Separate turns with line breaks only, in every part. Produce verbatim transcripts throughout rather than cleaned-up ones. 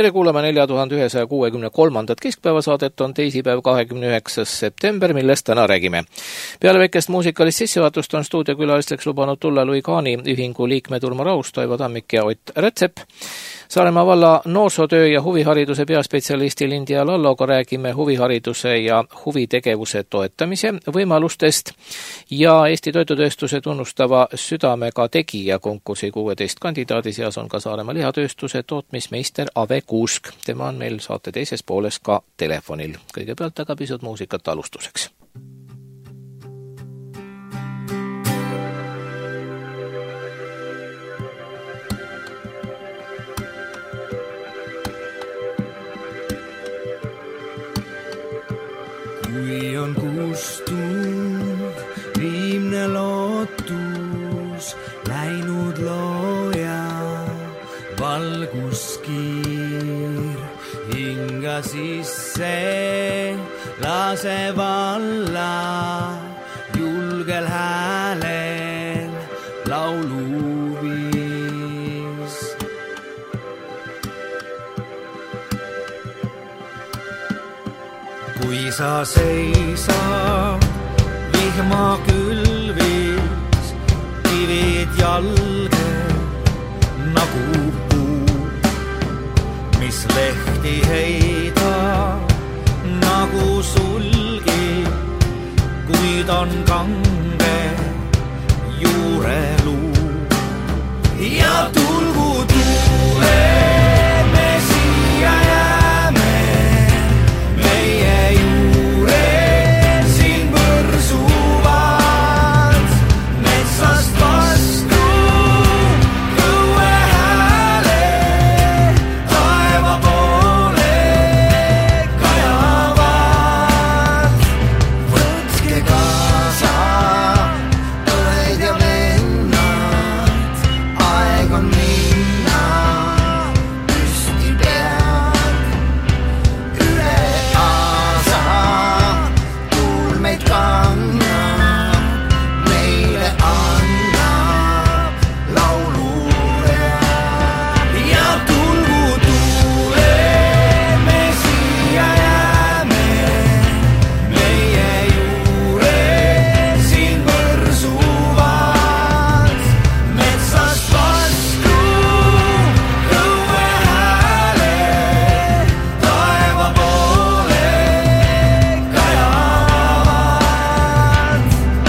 tere kuulama nelja tuhande ühesaja kuuekümne kolmandat keskpäevasaadet, on teisipäev kahekümne üheksas september, millest täna räägime. Peale väikest muusikalist sissejuhatust on stuudiokülalisteks lubanud tulla Louis Kahni ühingu liikmed Urmo Raus, Toivo Tammik ja Ott Rätsep. Saaremaa valla noorsootöö ja huvihariduse peaspetsialisti Lindia Lalloga räägime huvihariduse ja huvitegevuse toetamise võimalustest ja Eesti Toidutööstuse tunnustava südamega tegija konkursi kuueteist kandidaadi seas on ka Saaremaa lihatööstuse tootmismeister Ave Kuusk. Tema on meil saate teises pooles ka telefonil. Kõigepealt aga pisut muusikat alustuseks.
Kui on kustunud viimne lootus, läinud looja valguskiir, hinga sisse lase valla, julgel häälel lauluviis. Kui sa seisad vihma külvis, kivid jalge nagu puu, mis lehti heida nagu sulgi, kuid on kange juureluu. Ja tulgu tuule me siia jääme, meie juure siin võrsuvad, metsast vastu kõue hääle, taeva poole kajavad. Võtke kaasa õed ja vennad, aeg on minna, püsti pead. Üle aasa tuul meid kannab, meile annab lauluread. Ja tulgu tuule me siia jääme, meie juure siin võrsuvad, metsast vastu kõue hääle, taeva poole kajavad.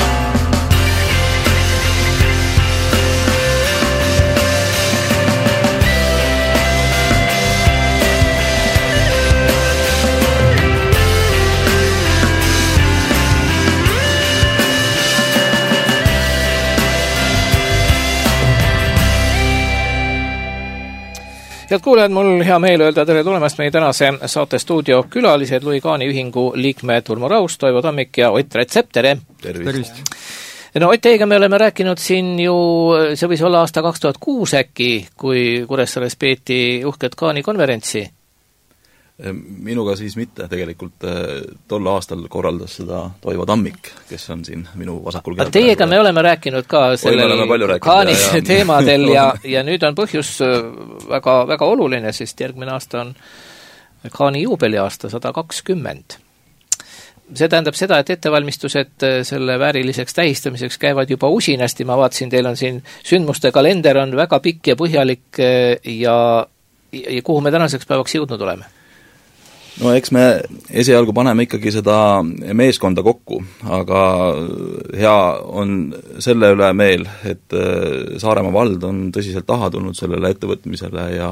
Head kuulajad, mul hea meel öelda tere tulemast meie tänase saate stuudio külalised Louis Kahni ühingu liikmed Urmo Raus, Toivo Tammik ja Ott Rätsep, tere!
Tervist!
No Ott, teiega me oleme rääkinud siin ju, see võis olla aasta kaks tuhat kuus äkki, kui Kuressaares peeti uhket Kahni konverentsi.
Minuga siis mitte, tegelikult tol aastal korraldas seda Toivo Tammik, kes on siin minu vasakul käel.
Teiega me oleme rääkinud ka sellel Kahni teemadel ja, ja nüüd on põhjus väga, väga oluline, sest järgmine aasta on Kahni juubeliaasta sada kakskümmend. See tähendab seda, et ettevalmistused selle vääriliseks tähistamiseks käivad juba usinasti, ma vaatasin, teil on siin sündmuste kalender on väga pikk ja põhjalik ja, ja kuhu me tänaseks päevaks jõudnud oleme?
No eks me esialgu paneme ikkagi seda meeskonda kokku, aga hea on selle üle meel, et Saaremaa vald on tõsiselt taha tulnud sellele ettevõtmisele ja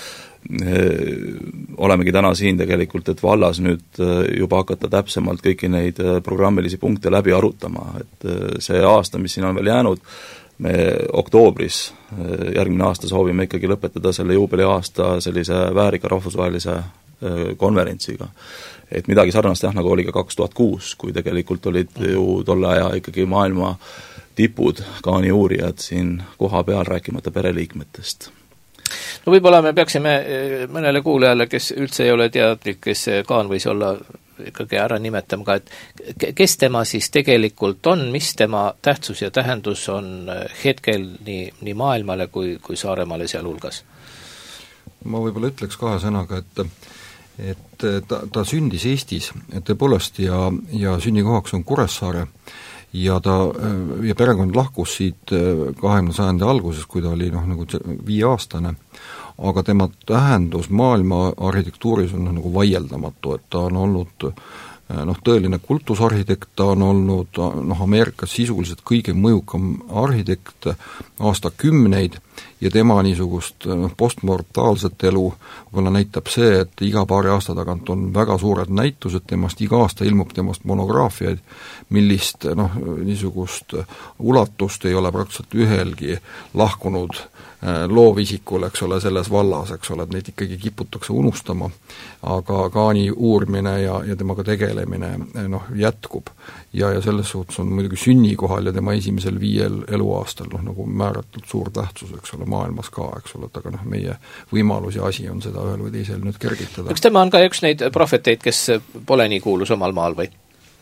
olemegi täna siin tegelikult, et vallas nüüd juba hakata täpsemalt kõiki neid programmilisi punkte läbi arutama, et see aasta, mis siin on veel jäänud, me oktoobris järgmine aasta soovime ikkagi lõpetada selle juubeliaasta sellise väärika rahvusvahelise konverentsiga. Et midagi sarnast jah, nagu oli ka kaks tuhat kuus, kui tegelikult olid ju tolle aja ikkagi maailma tipud, Kahni uurijad siin koha peal, rääkimata pereliikmetest.
No võib-olla me peaksime mõnele kuulajale, kes üldse ei ole teadlik, kes Kahn võis olla, ikkagi ära nimetama ka, et kes tema siis tegelikult on, mis tema tähtsus ja tähendus on hetkel nii, nii maailmale kui, kui Saaremaale seal hulgas?
ma võib-olla ütleks kahe sõnaga, et et ta, ta sündis Eestis tõepoolest ja, ja sünnikohaks on Kuressaare ja ta, ja perekond lahkus siit kahekümnenda sajandi alguses, kui ta oli noh, nagu viieaastane, aga tema tähendus maailma arhitektuuris on nagu vaieldamatu, et ta on olnud noh, tõeline kultusarhitekt, ta on olnud noh, Ameerikas sisuliselt kõige mõjukam arhitekt aastakümneid ja tema niisugust noh, postmortaalset elu võib-olla näitab see, et iga paari aasta tagant on väga suured näitused temast, iga aasta ilmub temast monograafiaid, millist noh, niisugust ulatust ei ole praktiliselt ühelgi lahkunud loovisikul, eks ole, selles vallas, eks ole, et neid ikkagi kiputakse unustama, aga Kaani uurimine ja, ja temaga tegelemine noh, jätkub. Ja, ja selles suhtes on muidugi sünnikohal ja tema esimesel viiel eluaastal noh, nagu määratult suur tähtsus, eks ole, maailmas ka, eks ole, et aga noh, meie võimalus ja asi on seda ühel või teisel nüüd kergitada.
Kas tema on ka üks neid prohveteid, kes pole nii kuulus omal maal või?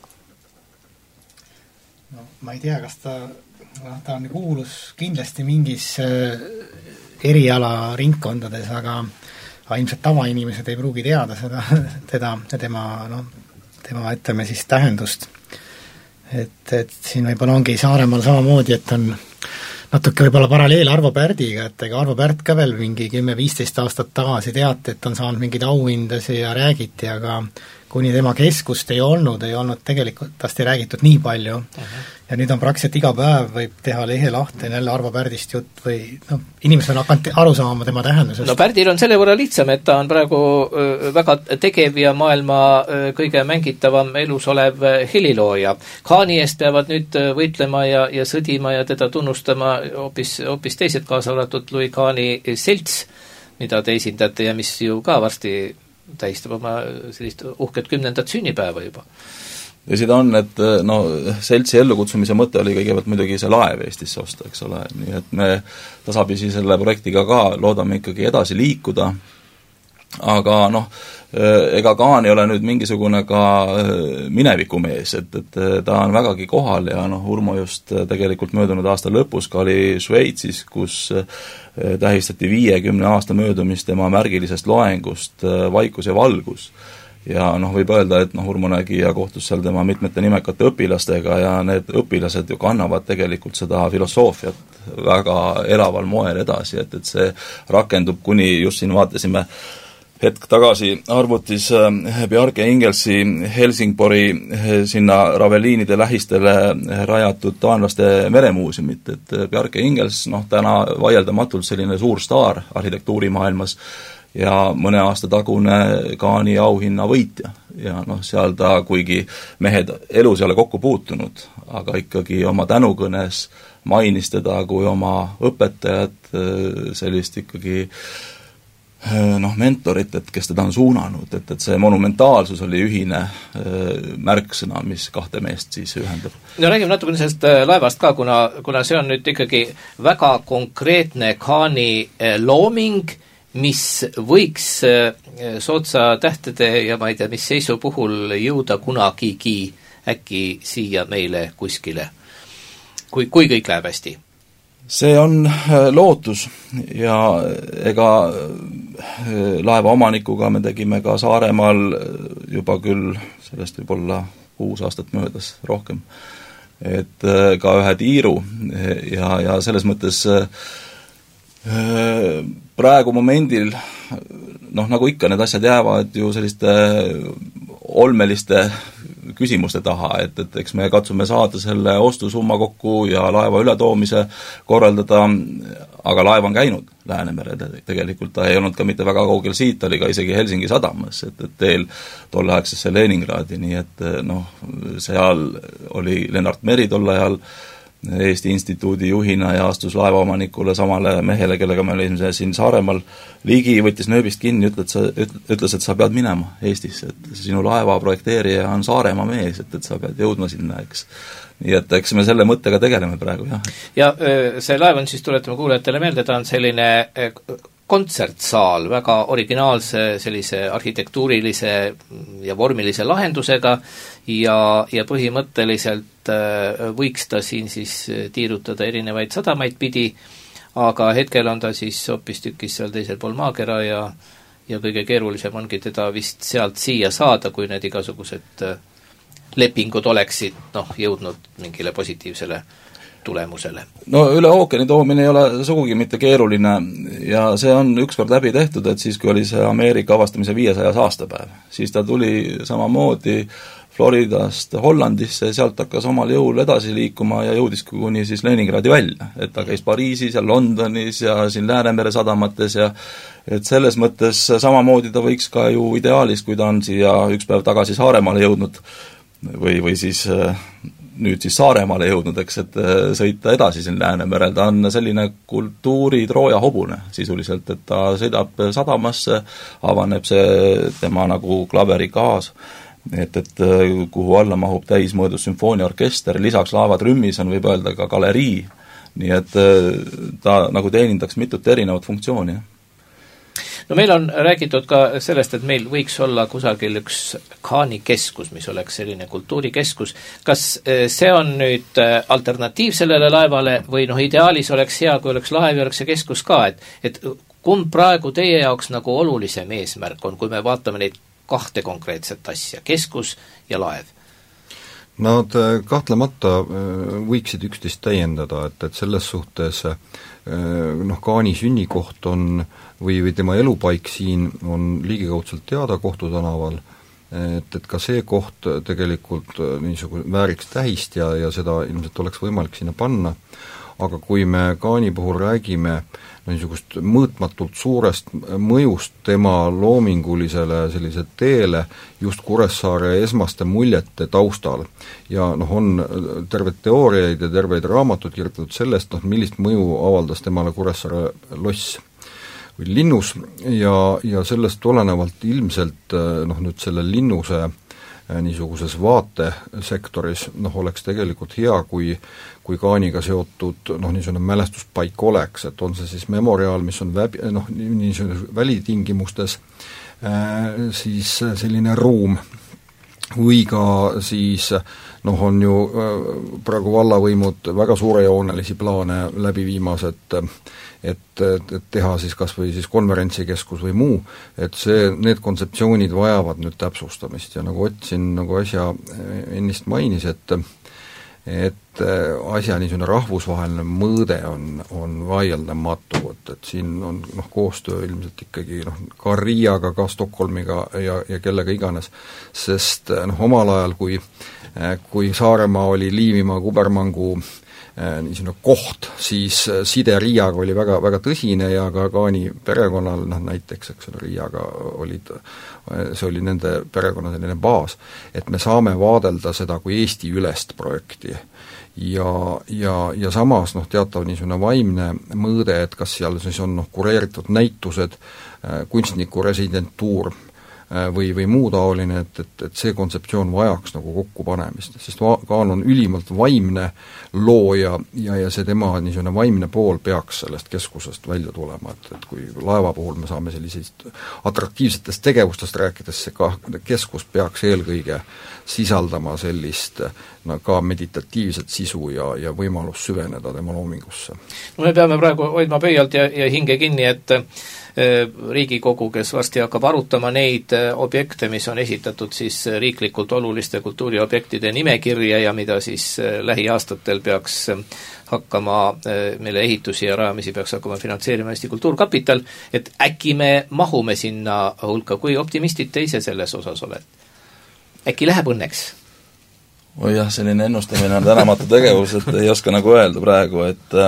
No, ma ei tea, kas ta noh, ta on kuulus kindlasti mingis äh, eriala ringkondades, aga, aga ilmselt tavainimesed ei pruugi teada seda, teda ja tema, noh, tema ütleme siis tähendust. Et, et siin võib-olla ongi Saaremaal samamoodi, et on natuke võib-olla paralleel Arvo Pärdiga, et ega Arvo Pärt ka veel mingi kümme-viisteist aastat tagasi teati, et on saanud mingeid auhindasi ja räägiti, aga kuni tema keskust ei olnud, ei olnud tegelikult tast ei räägitud nii palju. Uh-huh. Ja nüüd on praktiliselt iga päev võib teha lehe lahti jälle Arvo Pärdist jutt või no, inimesed on hakanud aru saama tema tähendusest.
No Pärdil on selle võrra lihtsam, et ta on praegu öö, väga tegev ja maailma öö, kõige mängitavam elus olev helilooja. Kaani eest peavad nüüd võitlema ja, ja sõdima ja teda tunnustama hoopis, hoopis teised kaasa arvatud Louis Kaani selts, mida te esindate ja mis ju ka varsti tähistab oma sellist uhket kümnendat sünnipäeva juba.
Ja seda on, et no seltsi ellukutsumise mõte oli kõigepealt muidugi see laev Eestisse osta, eks ole, nii et me tasapisi selle projektiga ka loodame ikkagi edasi liikuda, aga noh, ega Kaan ei ole nüüd mingisugune ka minevikumees, et, et ta on vägagi kohal ja noh, Urmo just tegelikult möödunud aasta lõpus ka oli Šveitsis, kus tähistati viiekümne aasta möödumist tema märgilisest loengust Vaikus ja valgus. Ja noh, võib öelda, et noh, Urmo nägi ja kohtus seal tema mitmete nimekate õpilastega ja need õpilased ju kannavad tegelikult seda filosoofiat väga elaval moel edasi, et, et see rakendub kuni, just siin vaatasime hetk tagasi arvutis Bjarke Ingelsi Helsingborgi sinna Raveliinide lähistele rajatud taanlaste meremuuseumit, et Bjarke Ingels, noh, täna vaieldamatult selline suur staar arhitektuurimaailmas ja mõne aasta tagune Kaani auhinna võitja. Ja noh, seal ta, kuigi mehed elus ei ole kokku puutunud, aga ikkagi oma tänukõnes mainis teda kui oma õpetajat, sellist ikkagi noh, mentorit, et kes teda on suunanud, et, et see monumentaalsus oli ühine märksõna, mis kahte meest siis ühendab.
No räägime natukene sellest laevast ka, kuna, kuna see on nüüd ikkagi väga konkreetne Kaani looming, mis võiks sootsa tähtede ja ma ei tea, mis seisu puhul jõuda kunagigi äkki siia meile kuskile, kui, kui kõik läheb hästi.
See on lootus ja ega laeva omanikuga me tegime ka Saaremaal juba küll, sellest võib olla kuus aastat möödas rohkem, et ka ühe tiiru ja, ja selles mõttes praegu momendil noh, nagu ikka need asjad jäävad ju selliste olmeliste küsimuste taha, et, et eks me katsume saada selle ostusumma kokku ja laeva ületoomise korraldada, aga laev on käinud Läänemere, tegelikult ta ei olnud ka mitte väga kaugel siit, oli ka isegi Helsingi sadamas, et, et teel tolleaegsesse Leningradi, nii et noh, seal oli Lennart Meri tol ajal Eesti Instituudi juhina ja astus laevaomanikule samale mehele, kellega me olime siin Saaremaal ligi, võttis nööbist kinni, ütles, ütles, et sa pead minema Eestisse, et sinu laeva projekteerija on Saaremaa mees, et, et sa pead jõudma sinna, eks. Nii et eks me selle mõttega tegeleme praegu, jah.
Ja see laev on siis, tuletame kuulajatele meelde, ta on selline kontsertsaal väga originaalse sellise arhitektuurilise ja vormilise lahendusega ja, ja põhimõtteliselt võiks ta siin siis tiirutada erinevaid sadamaid pidi, aga hetkel on ta siis hoopis tükis seal teisel pool maakera ja ja kõige keerulisem ongi teda vist sealt siia saada, kui need igasugused lepingud oleksid noh, jõudnud mingile positiivsele tulemusele.
No üle ookeani toomine ei ole sugugi mitte keeruline ja see on ükskord läbi tehtud, et siis, kui oli see Ameerika avastamise viiesajas aastapäev, siis ta tuli samamoodi Floridast Hollandisse, sealt hakkas omal jõul edasi liikuma ja jõudis kuni siis Leningradi välja. Et ta käis Pariisis ja Londonis ja siin Läänemere sadamates ja et selles mõttes samamoodi ta võiks ka ju ideaalis, kui ta on siia üks päev tagasi Saaremaale jõudnud või, või siis nüüd siis Saaremaale jõudnud, eks, et sõita edasi siin Läänemerel, ta on selline kultuuri Trooja hobune sisuliselt, et ta sõidab sadamasse, avaneb see tema nagu klaveri kaas, et, et kuhu alla mahub täismõõdus sümfooniaorkester, lisaks laevatrümmis on, võib öelda, ka galerii, nii et ta nagu teenindaks mitut erinevat funktsiooni.
No meil on räägitud ka sellest, et meil võiks olla kusagil üks kaanikeskus, mis oleks selline kultuurikeskus. Kas see on nüüd alternatiiv sellele laevale või noh, ideaalis oleks hea, kui oleks laev ja oleks see keskus ka, et, et kumb praegu teie jaoks nagu olulisem eesmärk on, kui me vaatame neid kahte konkreetset asja, keskus ja laev?
Nad kahtlemata võiksid üksteist täiendada, et, et selles suhtes noh, Kaani sünnikoht on või, või tema elupaik siin on liigikaudselt teada Kohtu tänaval, et, et ka see koht tegelikult niisugune vääriks tähist ja, ja seda ilmselt oleks võimalik sinna panna, aga kui me Kaani puhul räägime no niisugust mõõtmatult suurest mõjust tema loomingulisele sellise teele just Kuressaare esmaste muljete taustal ja noh, on terved teooriaid ja terveid raamatud kirjutatud sellest, noh, millist mõju avaldas temale Kuressaare loss või linnus ja, ja sellest tulenevalt ilmselt noh, nüüd selle linnuse niisuguses vaatesektoris noh, oleks tegelikult hea, kui, kui Kaaniga seotud noh, niisugune mälestuspaik oleks, et on see siis memoriaal, mis on väbi, noh, niisugune välitingimustes äh, siis selline ruum või ka siis noh, on ju äh, praegu vallavõimud väga suurejoonelisi plaane läbi viimas, et et, et, et teha siis kas või siis konverentsikeskus või muu, et see, need kontseptsioonid vajavad nüüd täpsustamist ja nagu Ott siin nagu asja ennist mainis, et et asja niisugune rahvusvaheline mõõde on, on vaieldamatu, et, et siin on noh, koostöö ilmselt ikkagi noh, ka Riiaga, ka Stockholmiga ja, ja kellega iganes, sest noh, omal ajal, kui kui Saaremaa oli Liivimaa kubermangu niisugune koht, siis side Riiaga oli väga, väga tõsine ja ka Kaani perekonnal, noh näiteks, eks ole, Riiaga olid, see oli nende perekonna selline baas, et me saame vaadelda seda kui Eesti ülest projekti ja, ja, ja samas noh, teatav niisugune vaimne mõõde, et kas seal siis on noh, kureeritud näitused, kunstniku residentuur või, või muu taoline, et, et, et see kontseptsioon vajaks nagu kokkupanemist, sest Kaan on ülimalt vaimne looja ja, ja see tema niisugune vaimne pool peaks sellest keskusest välja tulema, et, et kui laeva puhul me saame sellisest atraktiivsetest tegevustest rääkides, see ka keskus peaks eelkõige sisaldama sellist no, ka meditatiivset sisu ja, ja võimalus süveneda tema loomingusse.
No me peame praegu hoidma pöialt ja, ja hinge kinni, et Riigikogu, kes varsti hakkab arutama neid objekte, mis on esitatud siis riiklikult oluliste kultuuriobjektide nimekirja ja mida siis lähiaastatel peaks hakkama, mille ehitusi ja rajamisi peaks hakkama finantseerima Eesti Kultuurkapital, et äkki me mahume sinna hulka, kui optimistid te ise selles osas oled? Äkki läheb õnneks?
Oi jah, selline ennustamine on tänamatu tegevus, et ei oska nagu öelda praegu, et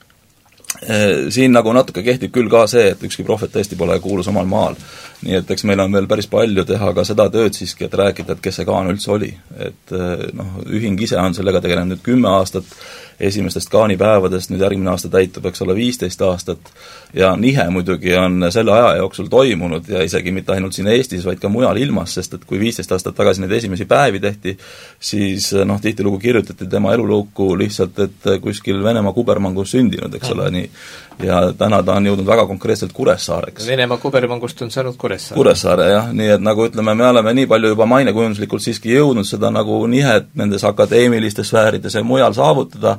siin nagu natuke kehtib küll ka see, et ükski prohvet tõesti pole kuulus omal maal. Nii et eks meil on veel päris palju teha ka seda tööd siiski, et rääkida, et kes see Kaan üldse oli. Et noh, ühing ise on sellega tegelenud nüüd kümme aastat, esimestest Kaani päevadest, nüüd järgmine aasta täitub, eks ole, viisteist aastat ja nihe muidugi on selle aja jooksul toimunud ja isegi mitte ainult siin Eestis, vaid ka mujal ilmas, sest et kui viisteist aastat tagasi neid esimesi päevi tehti, siis noh, tihtilugu kirjutati tema elulugu lihtsalt, et kuskil Venemaa kubermangus sündinud, eks ole, nii. Ja täna ta on jõudnud väga konkreetselt Kuressaareks.
Venemaa kubermangust on saanud Kuressaare.
Kuressaare, jah, nii et nagu ütleme, me oleme nii palju juba mainekujunduslikult siiski jõudnud seda nagu nihet nendes akadeemilistes sfäärides ja mujal saavutada,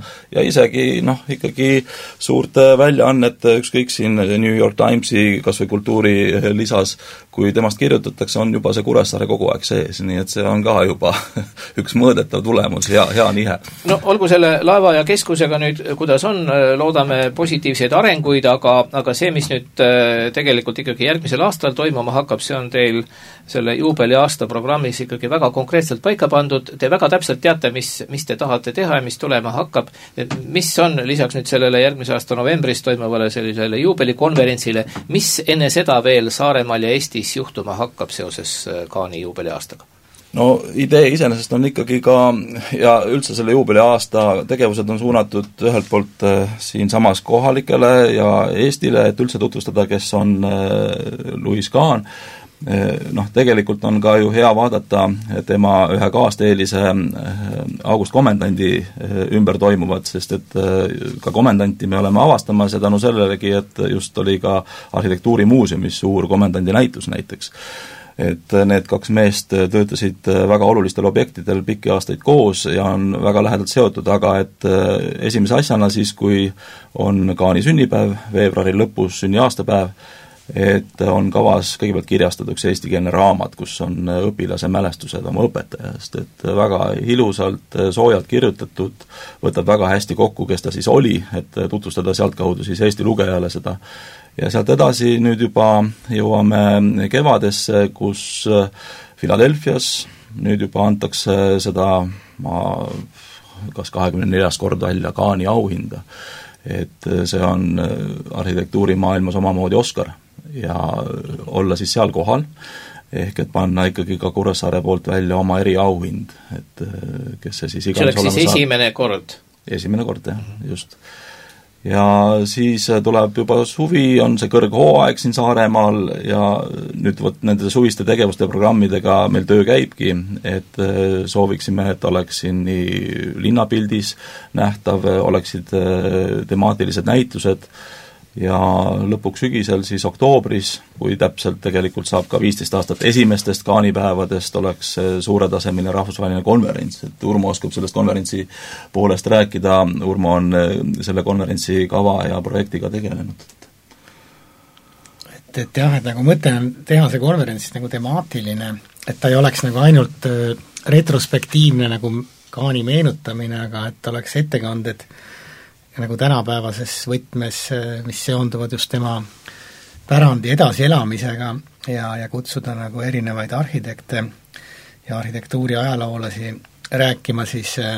ja isegi noh, ikkagi suurte väljaannete, ükskõik siin New York Timesi kas või kultuuri lisas, kui temast kirjutatakse, on juba see Kuressaare kogu aeg sees, nii et see on ka juba üks mõõdetav tulemus, hea, hea nihe.
No olgu selle laeva ja keskusega nüüd, kuidas on, loodame positiivseid arenguid, aga, aga see, mis nüüd tegelikult ikkagi järgmisel aastal toimuma hakkab, see on teil selle juubeli aasta programmis ikkagi väga konkreetselt paika pandud, te väga täpselt teate, mis, mis te tahate teha ja mis tulema hakkab, mis on lisaks nüüd sellele järgmise aasta novembris toimuvale sellisele juubelikonverentsile, mis enne seda veel Saaremaal ja Eestis juhtuma hakkab seoses Kaani juubeli aastaga?
No idee iseenesest on ikkagi ka, ja üldse selle juubeli aasta tegevused on suunatud ühelt poolt siinsamas kohalikele ja Eestile, et üldse tutvustada, kes on Louis Kahn. Noh, tegelikult on ka ju hea vaadata tema ühe kaasteelise August Komendandi ümber toimuvat, sest et ka komendanti me oleme avastamas ja tänu sellelegi, et just oli ka arhitektuurimuuseumis suur komendandi näitus näiteks. Et need kaks meest töötasid väga olulistel objektidel pikki aastaid koos ja on väga lähedalt seotud, aga et esimese asjana siis, kui on Kaani sünnipäev, veebruari lõpus sünniaastapäev, et on kavas kõigepealt kirjastada üks eestikeelne raamat, kus on õpilase mälestused oma õpetajast, et väga ilusalt, soojalt kirjutatud, võtab väga hästi kokku, kes ta siis oli, et tutvustada sealtkaudu siis Eesti lugejale seda. Ja sealt edasi nüüd juba jõuame kevadesse, kus Philadelphias nüüd juba antakse seda ma kas kahekümne neljas kord välja Kaani auhinda, et see on arhitektuurimaailmas omamoodi Oscar ja olla siis seal kohal, ehk et panna ikkagi ka Kuressaare poolt välja oma eriauhind, et kes see siis
iganes olema saab. See oleks siis esimene kord?
Esimene kord, jah, just. Ja siis tuleb juba suvi, on see kõrghooaeg siin Saaremaal ja nüüd võt nende suviste tegevuste programmidega meil töö käibki, et sooviksime, et oleks siin nii linnapildis nähtav, oleksid temaatilised näitused ja lõpuks sügisel siis oktoobris, kui täpselt tegelikult saab ka viisteist aastat esimestest kaanipäevadest, oleks suuretasemeline rahvusvaheline konverents, et Urmo oskab sellest konverentsi poolest rääkida, Urmo on selle konverentsi kava ja projektiga tegelenud.
Et, et jah, et nagu mõte on teha see konverents nagu temaatiline, et ta ei oleks nagu ainult retrospektiivne nagu Kaani meenutamine, aga et oleks ettekanded nagu tänapäevases võtmes, mis seonduvad just tema pärandi edasielamisega ja, ja kutsuda nagu erinevaid arhitekte ja arhitektuuri ajaloolasi rääkima siis äh,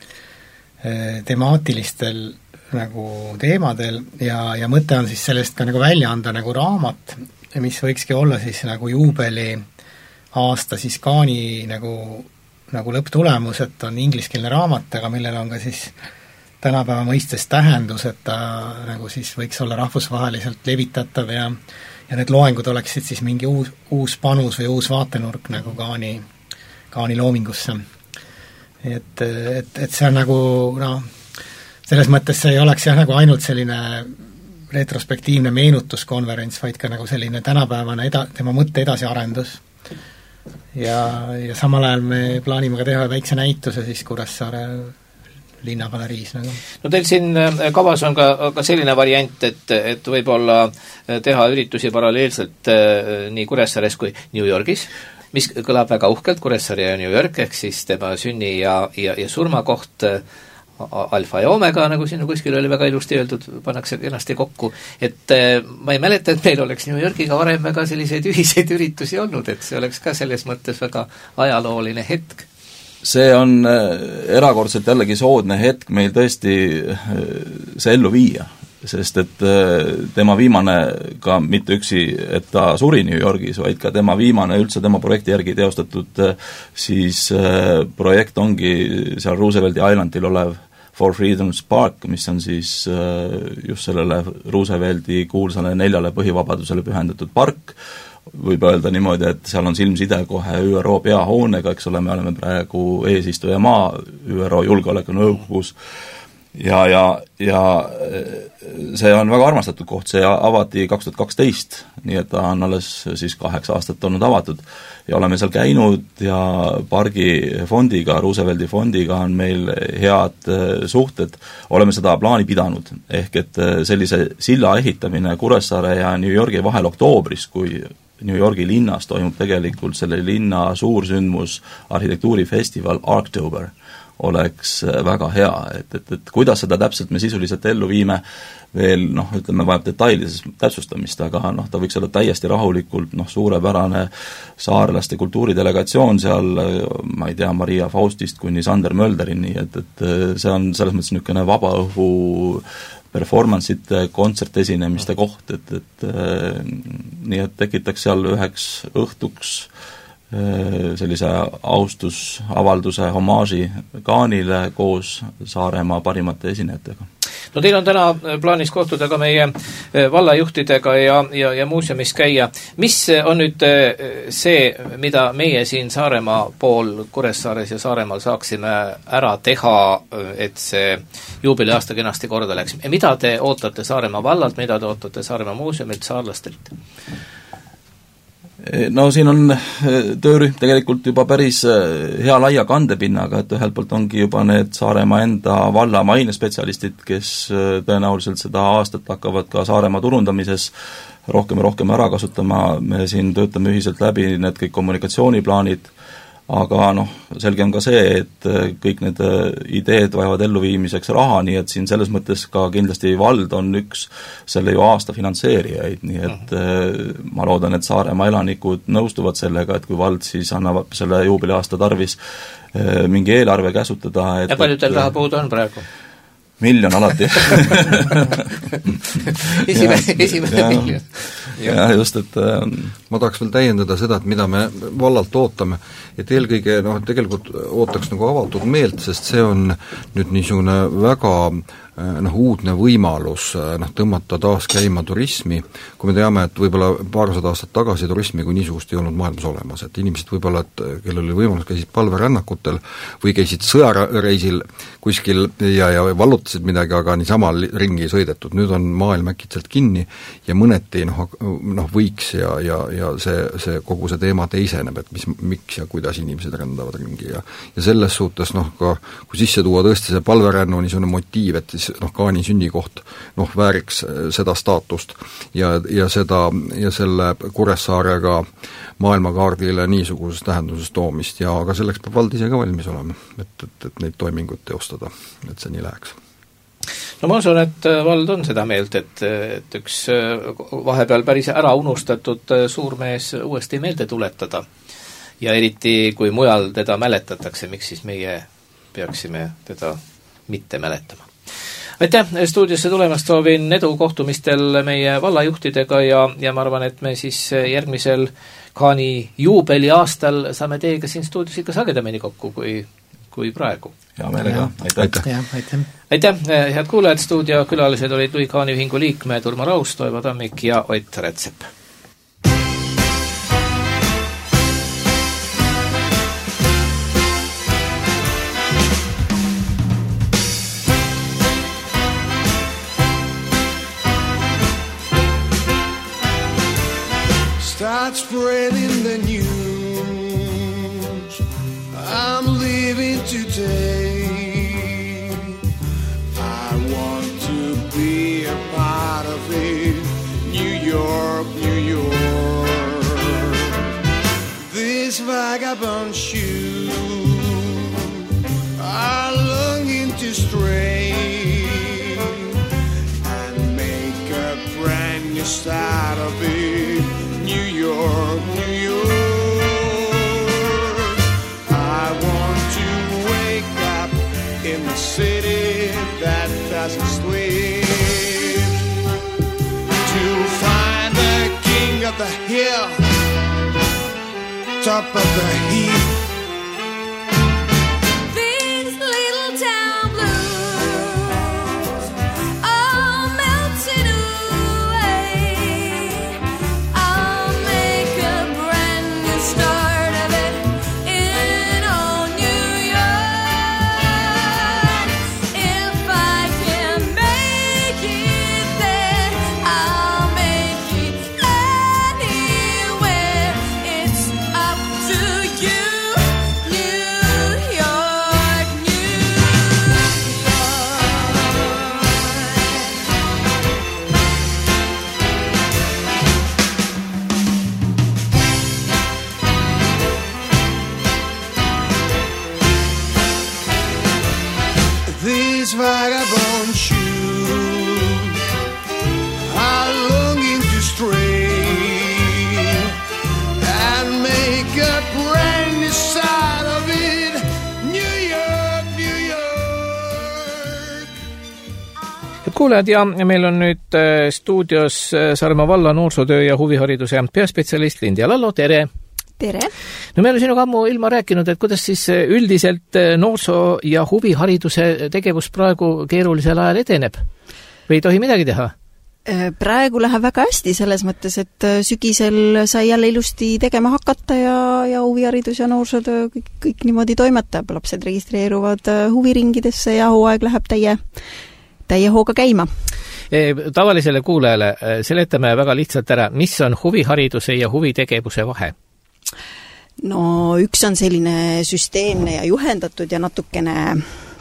temaatilistel nagu teemadel ja, ja mõte on siis sellest ka nagu välja anda nagu raamat, mis võikski olla siis nagu juubeli aasta siis Kaani nagu, nagu lõpptulemus, et on ingliskeelne raamat, aga millel on ka siis tänapäeva mõistes tähendus, et ta nagu siis võiks olla rahvusvaheliselt levitatav ja, ja need loengud oleksid siis mingi uus, uus panus või uus vaatenurk nagu Kaani, Kaani loomingusse. Et, et, et see on nagu, noh, selles mõttes see ei oleks jah nagu ainult selline retrospektiivne meenutuskonverents, vaid ka nagu selline tänapäevane eda, tema mõtte edasiarendus. Ja, ja samal ajal me plaanime ka teha väikse näituse siis Kuressaare linnagaleriis nagu. No teil siin kavas on ka, ka selline variant, et, et võib-olla teha üritusi paralleelselt nii Kuressaares kui New Yorgis, mis kõlab väga uhkelt, Kuressaare ja New York, ehk siis tema sünni ja, ja, ja surmakoht alfa ja omega, nagu siin kuskil oli väga ilusti öeldud, pannakse kenasti kokku, et ma ei mäleta, et meil oleks New Yorkiga varem väga selliseid ühiseid üritusi olnud, et see oleks ka selles mõttes väga ajalooline hetk.
See on erakordselt jällegi soodne hetk meil tõesti see ellu viia, sest et tema viimane ka mitte üksi, et ta suri New Yorgis, vaid ka tema viimane üldse tema projekti järgi teostatud siis projekt ongi seal Roosevelti Islandil olev For Freedom's Park, mis on siis just sellele Roosevelti kuulsale neljale põhivabadusele pühendatud park, võib öelda niimoodi, et seal on silmside kohe Ü R O peahoonega, eks ole, me oleme praegu eesistuja maa Ü R O julgeolekunõukogus ja, ja, ja see on väga armastatud koht, see avati kaks tuhat kaksteist, nii et ta on alles siis kaheksa aastat olnud avatud ja oleme seal käinud ja pargi fondiga, Roosevelti fondiga on meil head suhted, oleme seda plaani pidanud, ehk et sellise silla ehitamine Kuressaare ja New Yorgi vahel oktoobris, kui New Yorgi linnas toimub tegelikult selle linna suursündmus arhitektuurifestival Arctober, oleks väga hea, et, et, et kuidas seda täpselt me sisuliselt ellu viime, veel noh, ütleme, vajab detailides täpsustamist, aga noh, ta võiks olla täiesti rahulikult noh, suurepärane saarlaste kultuuridelegatsioon seal, ma ei tea, Maria Faustist kuni Sander Mölderini, et, et see on selles mõttes niisugune vabaõhu performance'ite, kontsertesinemiste koht, et, et nii et tekitaks seal üheks õhtuks sellise austusavalduse homaaži Kaanile koos Saaremaa parimate esinejatega.
No teil on täna plaanis kohtuda ka meie vallajuhtidega ja, ja, ja muuseumis käia. Mis on nüüd see, mida meie siin Saaremaa pool Kuressaares ja Saaremaal saaksime ära teha, et see juubeliaasta kenasti korda läks? Mida te ootate Saaremaa vallalt, mida te ootate Saaremaa muuseumilt, saarlastelt?
No siin on töörühm tegelikult juba päris hea laia kandepinnaga, et ühelt poolt ongi juba need Saaremaa enda valla mainespetsialistid, kes tõenäoliselt seda aastat hakkavad ka Saaremaa turundamises rohkem ja rohkem ära kasutama, me siin töötame ühiselt läbi need kõik kommunikatsiooniplaanid, aga noh, selge on ka see, et kõik need ideed vajavad elluviimiseks raha, nii et siin selles mõttes ka kindlasti vald on üks selle ju aasta finantseerijaid, nii et mm-hmm. ma loodan, et Saaremaa elanikud nõustuvad sellega, et kui vald siis annab selle juubeliaasta tarvis mingi eelarve käsutada, et
ja palju teil raha puudu on praegu?
Miljon alati.
esimene, esimene miljon.
Ja just, et ähm,
ma tahaks veel täiendada seda, et mida me vallalt ootame, et eelkõige noh, tegelikult ootaks nagu avatud meelt, sest see on nüüd niisugune väga noh, uudne võimalus noh, tõmmata taas käima turismi, kui me teame, et võib-olla paarsada aastat tagasi turismi kui niisugust ei olnud maailmas olemas, et inimesed võib-olla, et kellel oli võimalus, käisid palverännakutel või käisid sõjareisil kuskil ja, ja vallutasid midagi, aga niisama ringi sõidetud, nüüd on maailm äkitselt kinni ja mõneti noh, noh võiks ja, ja, ja see, see kogu see teema teiseneb, et mis, miks ja kuidas inimesed rändavad ringi ja ja selles suhtes noh, ka kui sisse tuua tõesti see palverännu niisugune motiiv, et noh, Kaani sünnikoht noh, vääriks seda staatust ja, ja seda ja selle Kuressaarega maailmakaardile niisuguses tähenduses toomist ja aga selleks peab vald ise ka valmis olema, et, et, et neid toiminguid teostada, et see nii läheks.
No ma usun, et vald on seda meelt, et, et üks vahepeal päris ära unustatud suurmees uuesti meelde tuletada ja eriti kui mujal teda mäletatakse, miks siis meie peaksime teda mitte mäletama. Aitäh stuudiosse tulemast, soovin edu kohtumistel meie vallajuhtidega ja, ja ma arvan, et me siis järgmisel Kaani juubeli aastal saame teiega siin stuudios ikka sagedamini kokku kui, kui praegu.
Hea meelega, aitäh.
Aitäh. Aitäh.
Aitäh, head kuulajad, stuudio külalised olid Louis Kaani ühingu liikmed Urmo Raus, Toivo Tammik ja Ott Rätsep.
Start spreading the news. I'm living today. I want to be a part of it. New York, New York. These vagabond shoes are longing to stray and make a brand new start of it. New York, New York. I want to wake up in the city that doesn't sleep, to find the king of the hill, top of the heap.
These little town blues all melted away. I'll make a brand new start of it in old New York. If I
kuulajad, ja meil on nüüd stuudios Saaremaa valla noorsootöö ja huvihariduse peaspetsialist Lindi Alallo, tere!
Tere!
No me oleme sinuga ammu ilma rääkinud, et kuidas siis üldiselt noorsoo- ja huvihariduse tegevus praegu keerulisel ajal edeneb? Või ei tohi midagi teha?
Praegu läheb väga hästi selles mõttes, et sügisel sai jälle ilusti tegema hakata ja, ja huviharidus ja noorsootöö kõik, kõik niimoodi toimetab. Lapsed registreeruvad huviringidesse ja hooaeg läheb täie, täie hooga käima.
Tavalisele kuulajale seletame väga lihtsalt ära, mis on huvihariduse ja huvitegevuse vahe?
No üks on selline süsteemne ja juhendatud ja natukene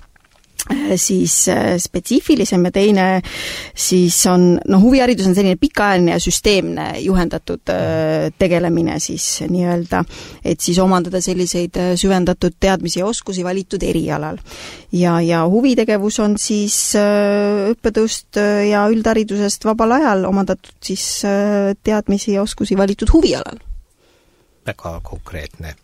siis spetsiifilisem ja teine siis on, no huviharidus on selline pikaajaline ja süsteemne juhendatud tegelemine siis nii-öelda, et siis omandada selliseid süvendatud teadmisi ja oskusi valitud erialal. Ja, ja huvitegevus on siis õppetõust ja üldharidusest vabal ajal omandatud siis teadmisi ja oskusi valitud huvialal.
Väga konkreetne.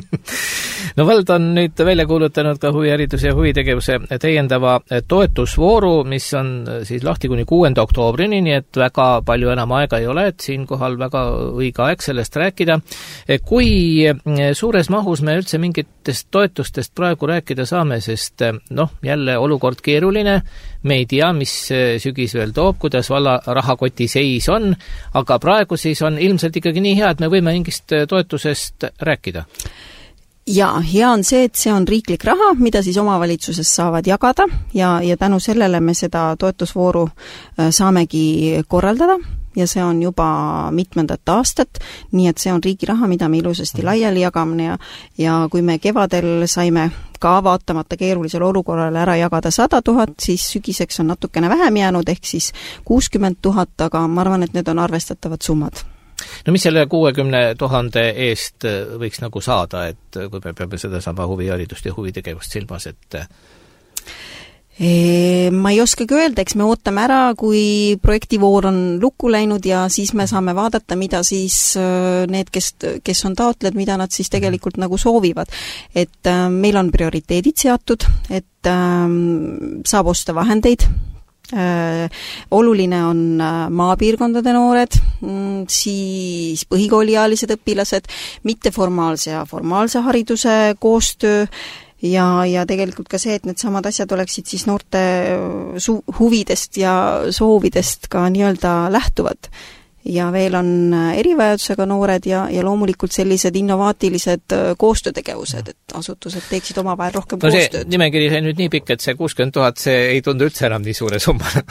No vald on nüüd välja kuulutanud ka huvihariduse ja huvitegevuse täiendava toetusvooru, mis on siis lahti kuni kuuenda oktoobrini, nii et väga palju enam aega ei ole, et siinkohal väga õige aeg sellest rääkida. Kui suures mahus me üldse mingitest toetustest praegu rääkida saame, sest noh, jälle olukord keeruline, me ei tea, mis sügis veel toob, kuidas valla rahakoti seis on, aga praegu siis on ilmselt ikkagi nii hea, et me võime mingist toetusest rääkida.
Ja hea on see, et see on riiklik raha, mida siis omavalitsuses saavad jagada ja, ja tänu sellele me seda toetusvooru saamegi korraldada ja see on juba mitmendat aastat, nii et see on riigi raha, mida me ilusasti laiali jagame ja, ja kui me kevadel saime ka vaatamata keerulisele olukorrale ära jagada sada tuhat, siis sügiseks on natukene vähem jäänud, ehk siis kuuskümmend tuhat, aga ma arvan, et need on arvestatavad summad.
No mis selle kuuekümne tuhande eest võiks nagu saada, et kui me peame seda sama huviharidust ja huvitegevust silmas, et
e, ma ei oskagi öelda, eks me ootame ära, kui projektivoor on lukku läinud ja siis me saame vaadata, mida siis need, kes, kes on taotled, mida nad siis tegelikult nagu soovivad. Et äh, meil on prioriteedid seatud, et äh, saab osta vahendeid, Äh, oluline on maapiirkondade noored, siis põhikooliealised õpilased, mitteformaalse ja formaalse hariduse koostöö ja, ja tegelikult ka see, et need samad asjad oleksid siis noorte su- huvidest ja soovidest ka nii-öelda lähtuvad. Ja veel on erivajadusega noored ja, ja loomulikult sellised innovaatilised koostöötegevused, et asutused teeksid omavahel rohkem
no
koostööd.
See nimekiri sai nüüd nii pikk, et see kuuskümmend tuhat, see ei tundu üldse enam nii suure summana.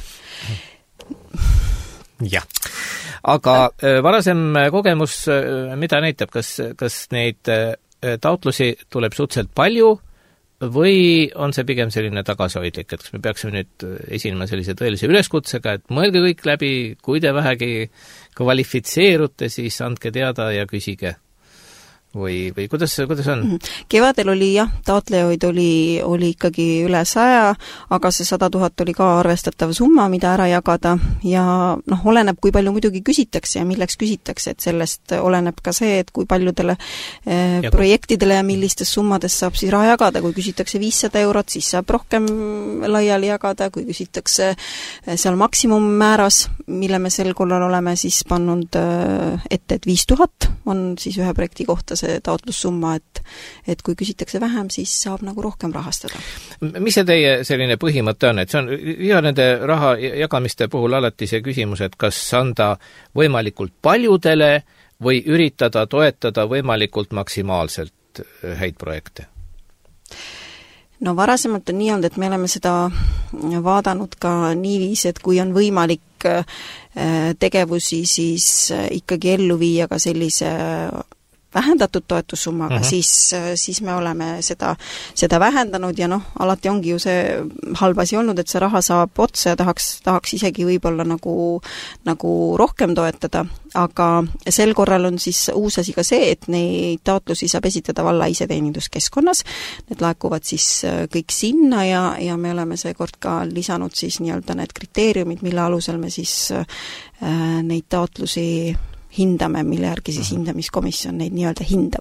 Jah. Aga varasem kogemus, mida näitab, kas, kas neid taotlusi tuleb suhteliselt palju või on see pigem selline tagasihoidlik, et kas me peaksime nüüd esinema sellise tõelise üleskutsega, et mõelge kõik läbi, kui te vähegi kvalifitseerute, siis andke teada ja küsige. Või, või kuidas, kuidas on?
Kevadel oli jah, taotlejaid oli, oli ikkagi üle saja, aga see sada tuhat oli ka arvestatav summa, mida ära jagada ja noh, oleneb, kui palju muidugi küsitakse ja milleks küsitakse, et sellest oleneb ka see, et kui paljudele eh, ja projektidele ja millistes summades saab siis raha jagada, kui küsitakse viissada eurot, siis saab rohkem laiali jagada, kui küsitakse seal maksimummääras, mille me sel korral oleme siis pannud ette, et viis tuhat on siis ühe projekti kohta see taotlussumma, et, et kui küsitakse vähem, siis saab nagu rohkem rahastada.
Mis see teie selline põhimõte on, et see on ja nende raha jagamiste puhul alati see küsimus, et kas anda võimalikult paljudele või üritada toetada võimalikult maksimaalselt häid projekte?
No varasemalt on nii olnud, et me oleme seda vaadanud ka niiviisi, et kui on võimalik tegevusi, siis ikkagi ellu viia ka sellise vähendatud toetussummaga, uh-huh. siis, siis me oleme seda, seda vähendanud ja noh, alati ongi ju see halb asi olnud, et see raha saab otsa ja tahaks, tahaks isegi võib-olla nagu, nagu rohkem toetada, aga sel korral on siis uus asi ka see, et neid taotlusi saab esitada valla iseteeninduskeskkonnas, need laekuvad siis kõik sinna ja, ja me oleme seekord ka lisanud siis nii-öelda need kriteeriumid, mille alusel me siis äh, neid taotlusi hindame, mille järgi siis hindamiskomisjon neid nii-öelda hindab.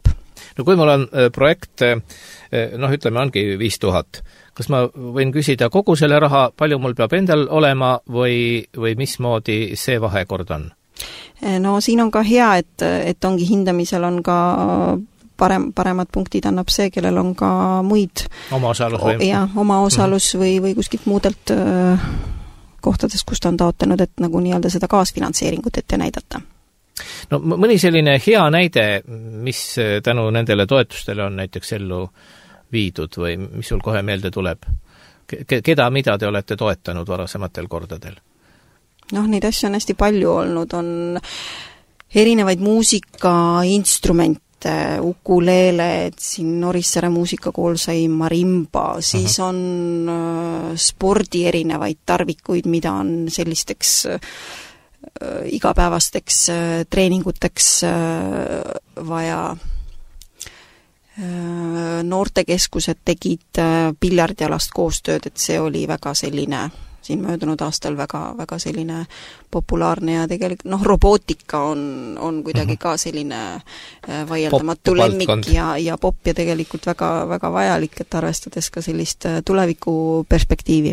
no kui mul on projekt, noh ütleme, ongi viis tuhat, kas ma võin küsida kogu selle raha, palju mul peab endal olema või, või mismoodi see vahekord on?
No siin on ka hea, et, et ongi hindamisel on ka parem, paremad punktid annab see, kellel on ka muid
oma osalus või?
Ja, oma osalus või, või kuskilt muudelt kohtadest, kus ta on taotlenud, et nagu nii-öelda seda kaasfinantseeringut ette näidata.
No mõni selline hea näide, mis tänu nendele toetustele on näiteks ellu viidud või mis sul kohe meelde tuleb? Keda, mida te olete toetanud varasematel kordadel?
Noh, neid asju on hästi palju olnud, on erinevaid muusikainstrumente, ukuleele, et siin Orissaare muusikakool sai marimba, siis on uh, spordi erinevaid tarvikuid, mida on sellisteks igapäevasteks treeninguteks vaja. Noortekeskused tegid piljardialast koostööd, et see oli väga selline, siin möödunud aastal väga, väga selline populaarne ja tegelikult, noh, robootika on, on kuidagi ka selline vaieldamatu
pop,
lemmik ja, ja pop ja tegelikult väga, väga vajalik, et arvestades ka sellist tuleviku perspektiivi.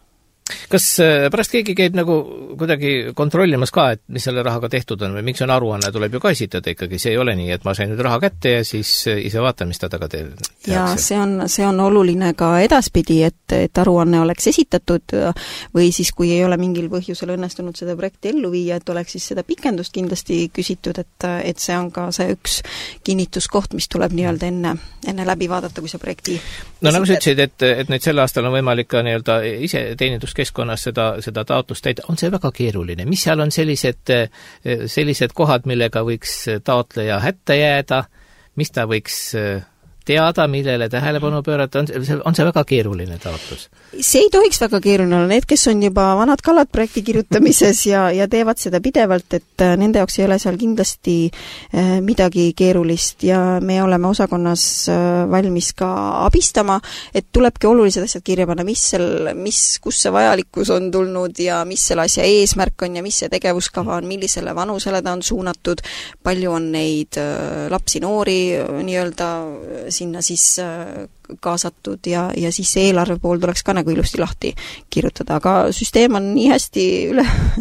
Kas pärast keegi käib nagu kuidagi kontrollimas ka, et mis selle rahaga tehtud on või miks on aruanne, tuleb ju ka esitada ikkagi, see ei ole nii, et ma sain nüüd raha kätte ja siis ise vaatan, mis ta taga tehakse.
Ja see on, see on oluline ka edaspidi, et, et aruanne oleks esitatud või siis kui ei ole mingil põhjusel õnnestunud seda projekti ellu viia, et oleks siis seda pikendust kindlasti küsitud, et, et see on ka see üks kinnituskoht, mis tuleb nii-öelda enne, enne läbi vaadata, kui see projekti
no nagu sa ütlesid, et, et nüüd sel aastal on võimalik ka nii-öelda ise teenindus keskkonnas seda, seda taotlust täida, on see väga keeruline. Mis seal on sellised, sellised kohad, millega võiks taotleja hätta jääda, mis ta võiks teada, millele tähelepanu pöörata, on see, on see väga keeruline taotlus?
See ei tohiks väga keeruline olla. Need, kes on juba vanad kallad projekti kirjutamises ja, ja teevad seda pidevalt, et nende jaoks ei ole seal kindlasti midagi keerulist ja me oleme osakonnas valmis ka abistama, et tulebki olulised asjad kirja panna, mis seal, mis, kus see vajalikkus on tulnud ja mis selle asja eesmärk on ja mis see tegevuskava on, millisele vanusele ta on suunatud, palju on neid lapsi, noori nii-öelda sinna siis kaasatud ja, ja siis see eelarve pool tuleks ka nagu ilusti lahti kirjutada, aga süsteem on nii hästi üle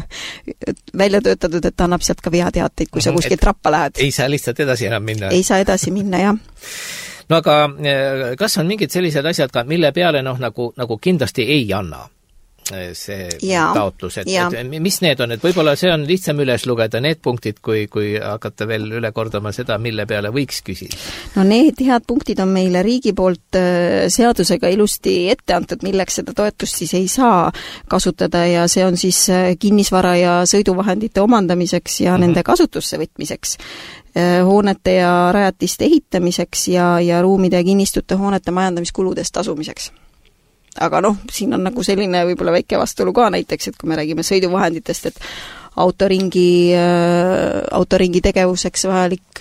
välja töötatud, et ta annab sealt ka veateateid, kui sa kuskilt rappa lähed.
Ei saa lihtsalt edasi enam minna?
Ei saa edasi minna, jah.
No aga kas on mingid sellised asjad ka, mille peale noh, nagu, nagu kindlasti ei anna see ja, taotlus, et, et mis need on, et võib-olla see on lihtsam üles lugeda need punktid, kui, kui hakata veel üle kordama seda, mille peale võiks küsida?
No need head punktid on meile riigi poolt seadusega ilusti ette antud, milleks seda toetust siis ei saa kasutada ja see on siis kinnisvara ja sõiduvahendite omandamiseks ja mm-hmm. nende kasutusse võtmiseks, hoonete ja rajatiste ehitamiseks ja, ja ruumide ja kinnistute hoonete majandamiskuludest tasumiseks. Aga noh, siin on nagu selline võib-olla väike vastuolu ka näiteks, et kui me räägime sõiduvahenditest, et autoringi, autoringi tegevuseks vajalik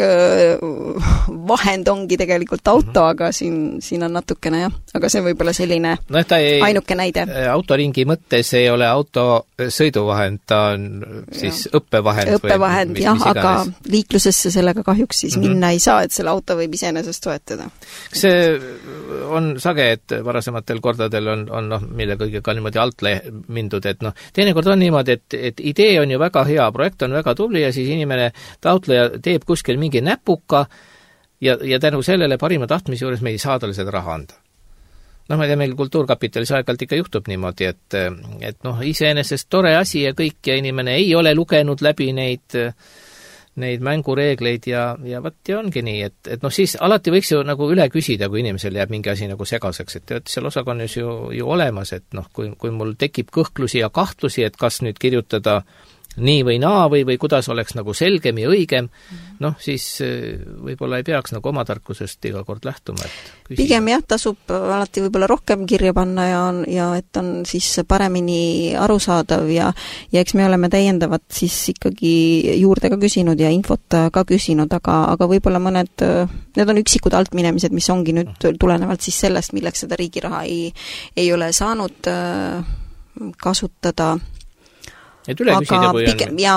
vahend ongi tegelikult auto, aga siin, siin on natukene jah, aga see on võib-olla selline no, ei, ainuke näide.
Autoringi mõttes ei ole auto sõiduvahend, ta on siis ja. õppevahend.
õppevahend, või, jah, aga liiklusesse sellega kahjuks siis mm-hmm. minna ei saa, et selle auto võib iseenesest toetada.
See on sage, et varasematel kordadel on, on noh, mille kõigega niimoodi alt mindud, et noh, teinekord on niimoodi, et, et idee on ju väga hea, projekt on väga tubli ja siis inimene, taotleja teeb kuskil mingi näpuka ja, ja tänu sellele parima tahtmise juures me ei saa talle seda raha anda. noh, ma ei tea, meil Kultuurkapitalis aeg-ajalt ikka juhtub niimoodi, et, et noh, iseenesest tore asi ja kõik ja inimene ei ole lugenud läbi neid neid mängureegleid ja, ja võt, ja ongi nii, et, et noh, siis alati võiks ju nagu üle küsida, kui inimesel jääb mingi asi nagu segaseks, et tead, seal osakonnas ju, ju olemas, et noh, kui, kui mul tekib kõhklusi ja kahtlusi, et kas nüüd kirjutada nii või naa või, või kuidas oleks nagu selgem ja õigem, noh, siis võib-olla ei peaks nagu oma tarkusest iga kord lähtuma. Et
pigem jah, tasub alati võib-olla rohkem kirja panna ja, ja et on siis paremini arusaadav ja, ja eks me oleme täiendavat siis ikkagi juurde ka küsinud ja infot ka küsinud, aga, aga võib-olla mõned, need on üksikud altminemised, mis ongi nüüd tulenevalt siis sellest, milleks seda riigiraha ei, ei ole saanud kasutada.
Et üle
aga
küsida, kui
pigem,
on...
ja,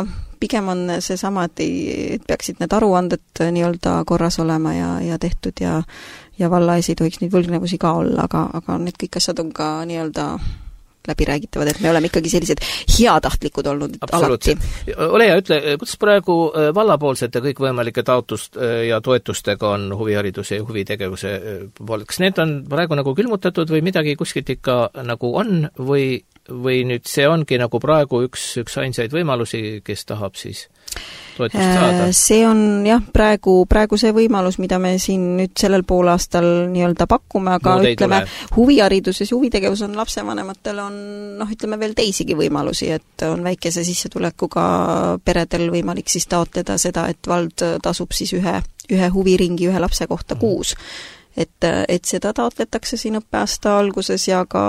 pigem on see sama, et, ei, et peaksid need aruanded nii-öelda korras olema ja, ja tehtud ja ja valla ees ei tohiks neid võlgnevusi ka olla, aga, aga need kõik asjad on ka nii-öelda läbiräägitavad, et me oleme ikkagi sellised heatahtlikud olnud alati.
Ole hea, ütle, kuidas praegu vallapoolsete kõikvõimalike taotlust ja toetustega on huvihariduse ja huvitegevuse pool? Kas need on praegu nagu külmutatud või midagi kuskilt ikka nagu on või, või nüüd see ongi nagu praegu üks, üks ainsaid võimalusi, kes tahab siis toetust saada?
See on jah, praegu, praegu see võimalus, mida me siin nüüd sellel poolaastal nii-öelda pakume, aga no, ütleme, huvihariduses ja huvitegevus on lapsevanematel on noh, ütleme veel teisigi võimalusi, et on väikese sissetulekuga peredel võimalik siis taotleda seda, et vald tasub siis ühe, ühe huviringi ühe lapse kohta kuus. Et, et seda taotletakse siin õppeaasta alguses ja ka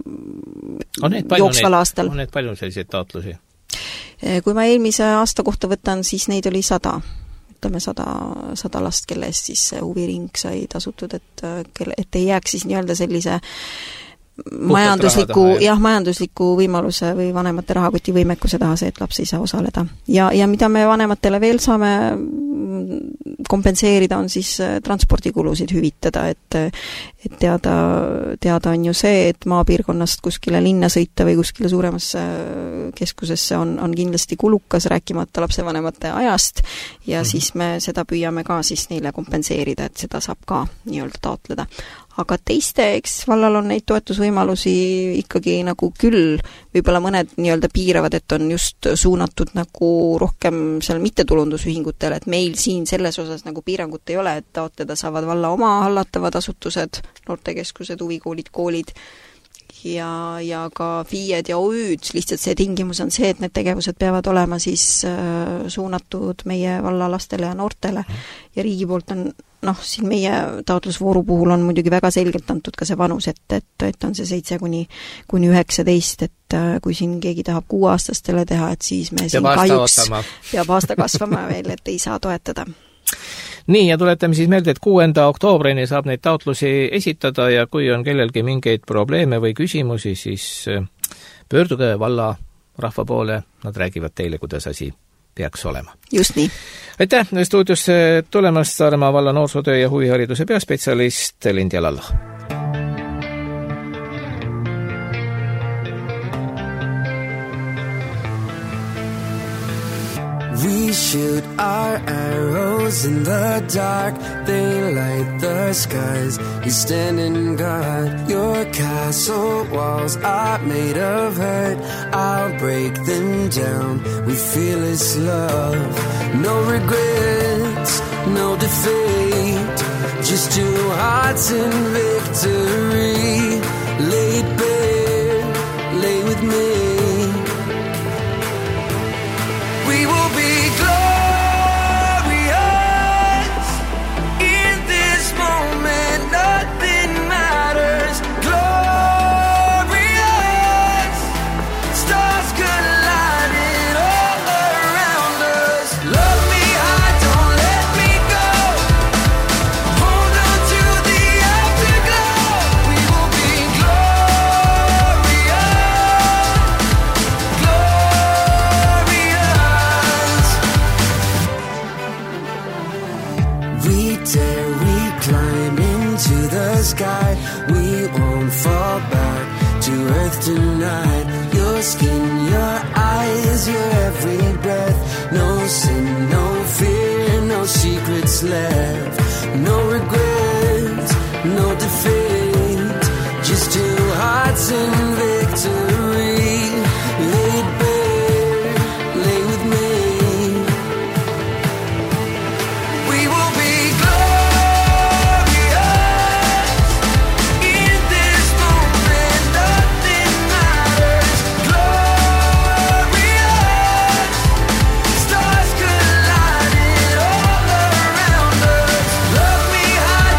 jooksval aastal.
On need palju selliseid taotlusi?
Kui ma eelmise aasta kohta võtan, siis neid oli sada. Ütleme sada, sada last, kelle eest siis huviring sai tasutud, et, kelle, et ei jääks siis nii-öelda sellise majandusliku, jah, majandusliku võimaluse või vanemate rahakoti võimekuse taha see, et laps ei saa osaleda. Ja, ja mida me vanematele veel saame kompenseerida, on siis transpordikulusid hüvitada, et, et teada, teada on ju see, et maapiirkonnast kuskile linna sõita või kuskile suuremasse keskusesse on, on kindlasti kulukas, rääkimata lapsevanemate ajast ja mm-hmm. siis me seda püüame ka siis neile kompenseerida, et seda saab ka nii-öelda taotleda. Aga teiste, eks vallal on neid toetusvõimalusi ikkagi nagu küll, võib-olla mõned nii-öelda piiravad, et on just suunatud nagu rohkem seal mittetulundusühingutele, et meil siin selles osas nagu piirangut ei ole, et taotleda saavad valla oma hallatavad asutused, noortekeskused, huvikoolid, koolid ja, ja ka F I E-d ja O Ü-d, lihtsalt see tingimus on see, et need tegevused peavad olema siis äh, suunatud meie valla lastele ja noortele ja riigi poolt on noh, siin meie taotlusvooru puhul on muidugi väga selgelt antud ka see vanus, et, et, et on see seitse kuni, kuni üheksateist, et kui siin keegi tahab kuueaastastele teha, et siis me siin kahjuks peab aasta kasvama veel, et ei saa toetada.
Nii, ja tuletame siis meelde, et kuuenda oktoobrini saab neid taotlusi esitada ja kui on kellelgi mingeid probleeme või küsimusi, siis pöörduge valla rahva poole, nad räägivad teile, kuidas asi peaks olema.
Just nii.
Aitäh stuudiosse tulemast Saaremaa valla noorsootöö ja huvihariduse peaspetsialist Lind Jalalla.
We shoot our arrows in the dark, they light the skies, you stand in guard. Your castle walls are made of hurt, I'll break them down with fearless love. No regrets, no defeat, just two hearts in victory. Lay it bare, lay with me. We will be glorious in this moment, nothing matters. Glorious, stars colliding all around us. Love me high, don't let me go. Hold on to the afterglow. We will be glorious, glorious. We dare, we climb into the sky. We won't fall back to earth tonight. Your skin, your eyes, your every breath. No sin, no fear, no secrets left. No regrets, no defeat, just two hearts in victory. Lay it bare, lay with me. We will be glorious in this moment, nothing matters. Glorious, stars colliding all around us. Love me high,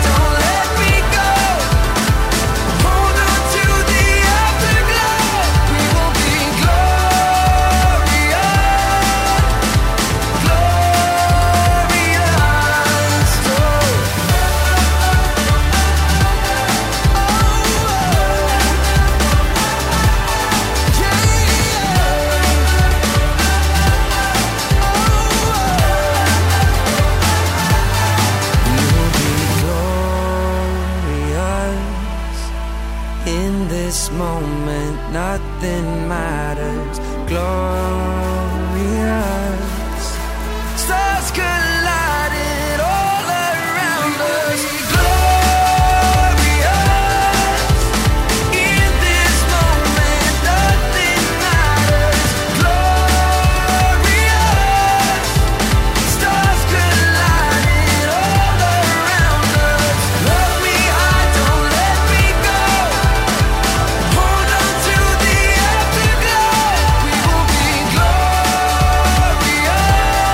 nothing matters. Glorious. Stars collided all around us. Glorious. In this moment, nothing matters. Glorious. Stars collided all around us. Love me high, don't let me go. Hold on to the afterglow. We will be glorious.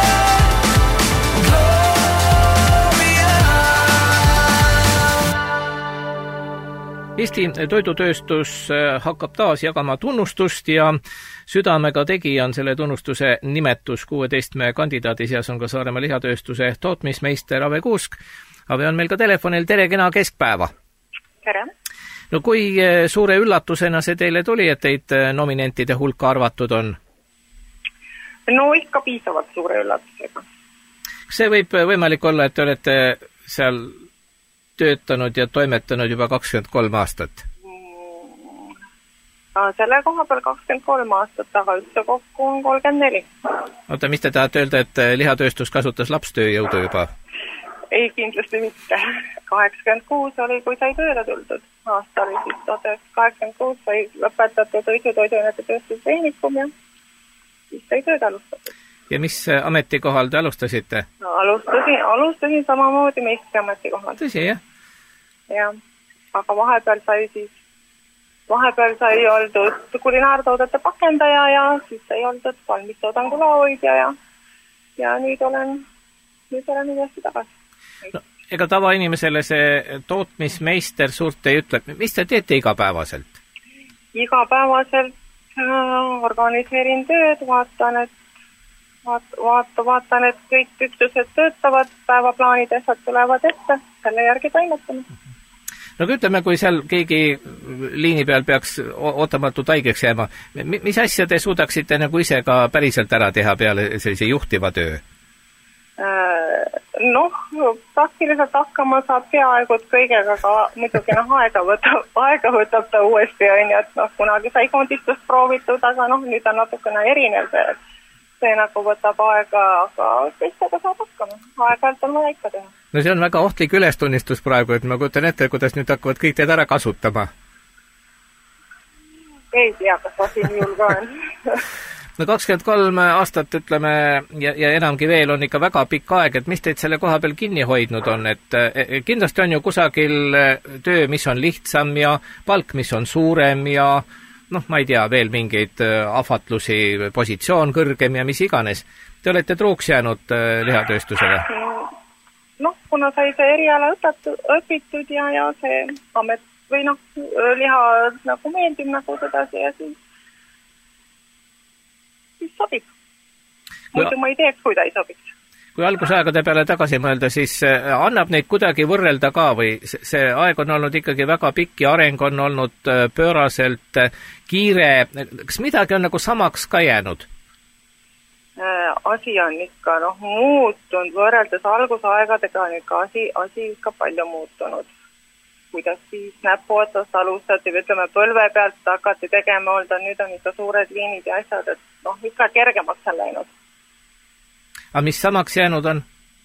Eesti toidutööstus hakkab taas jagama tunnustust ja südamega tegija on selle tunnustuse nimetus. kuueteistkümne kandidaadi seas on ka Saaremaa lihatööstuse tootmismeister Ave Kuusk. Ave on meil ka telefonil, tere, kena keskpäeva!
Tere!
No kui suure üllatusena see teile tuli, et teid nominentide hulka arvatud on?
No ikka piisavalt suure üllatusega.
See võib võimalik olla, et te olete seal töötanud ja toimetanud juba kakskümmend kolm aastat?
Selle koha peal kakskümmend kolm aastat, aga üldse kokku on kolmkümmend neli.
Oota, mis te tahate öelda, et lihatööstus kasutas lapstööjõudu juba?
Ei, kindlasti mitte. kaheksakümmend kuus oli, kui sai tööle tuldud. Aasta oli siis tuhat üheksasada kaheksakümmend kuus sai lõpetatud õisu toiduainete tööstuse tehnikum ja siis sai tööd alustatud.
Ja mis ametikohal te alustasite?
No, alustasin, alustasin samamoodi meistri ametikohal.
Tõsi, jah?
Ja, aga vahepeal sai siis, vahepeal sai oldud kulinaartoodete pakendaja ja siis sai oldud valmistoodangu laohoidja ja, ja nüüd olen, nüüd olen uuesti tagasi.
No, ega tavainimesele see tootmismeister suurt ei ütle, mis te teete igapäevaselt?
Igapäevaselt äh, organiseerin tööd, vaatan, et vaat, vaata, vaatan, et kõik üksused töötavad, päevaplaanid asjad tulevad ette, selle järgi toimetame.
No kui ütleme, kui seal keegi liini peal peaks ootamatult haigeks jääma, mis asja te suudaksite nagu ise ka päriselt ära teha peale sellise juhtiva töö?
Noh, praktiliselt hakkama saab peaaegu kõigega, aga muidugi noh, aega võtab, aega võtab ta uuesti, on ju, et noh, kunagi sai kondistust proovitud, aga noh, nüüd on natukene erinev see, see nagu võtab aega, aga kõikega saab hakkama. Aeg-ajalt on vaja ikka teha.
No see on väga ohtlik ülestunnistus praegu, et ma kujutan ette, kuidas nüüd hakkavad kõik teid ära kasutama.
Ei tea, kas asi nii julge on.
No kakskümmend kolm aastat, ütleme, ja, ja enamgi veel on ikka väga pikk aeg, et mis teid selle koha peal kinni hoidnud on, et kindlasti on ju kusagil töö, mis on lihtsam ja palk, mis on suurem ja noh, ma ei tea, veel mingeid ahvatlusi, positsioon kõrgem ja mis iganes. Te olete truuks jäänud lihatööstusele?
Noh, kuna sai see eriala õpetud, õpitud ja, ja see amet või noh, liha nagu meeldib nagu sedasi ja siis siis sobib. Muidu ma ei teeks, kui ta ei sobiks. Kui
algusaegade peale tagasi mõelda, siis annab neid kuidagi võrrelda ka või see aeg on olnud ikkagi väga pikk ja areng on olnud pööraselt kiire. Kas midagi on nagu samaks ka jäänud?
Asi on ikka noh, muutunud võrreldes algusaegadega on ikka asi, asi ikka palju muutunud. Kuidas siis näpu otsast alustati, ütleme põlve pealt hakati tegema olda, nüüd on ikka suured liinid ja asjad, et noh, ikka kergemaks on läinud.
Aga mis samaks jäänud on?